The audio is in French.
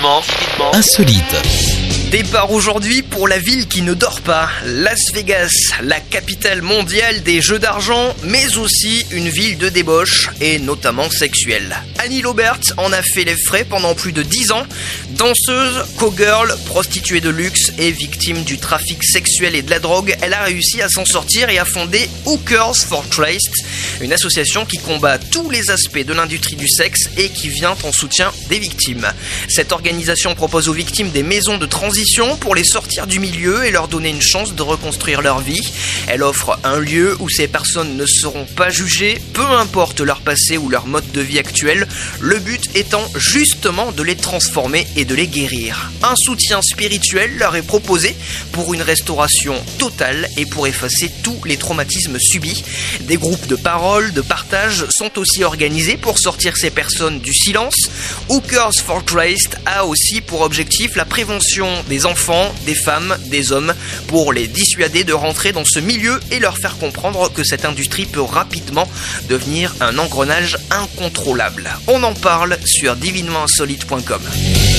Divinement insolite. Départ aujourd'hui pour la ville qui ne dort pas, Las Vegas, la capitale mondiale des jeux d'argent, mais aussi une ville de débauche et notamment sexuelle. Annie Lobert en a fait les frais pendant plus de 10 ans. Danseuse, cowgirl, prostituée de luxe et victime du trafic sexuel et de la drogue, elle a réussi à s'en sortir et a fondé Hookers for Christ, une association qui combat tous les aspects de l'industrie du sexe et qui vient en soutien des victimes. Cette organisation propose aux victimes des maisons de transition pour les sortir du milieu et leur donner une chance de reconstruire leur vie. Elle offre un lieu où ces personnes ne seront pas jugées, peu importe leur passé ou leur mode de vie actuel, le but étant justement de les transformer et de les guérir. Un soutien spirituel leur est proposé pour une restauration totale et pour effacer tous les traumatismes subis. Des groupes de parole, de partage sont aussi organisés pour sortir ces personnes du silence. Hookers for Christ a aussi pour objectif la prévention des enfants, des femmes, des hommes, pour les dissuader de rentrer dans ce milieu et leur faire comprendre que cette industrie peut rapidement devenir un engrenage incontrôlable. On en parle sur divinementinsolite.com.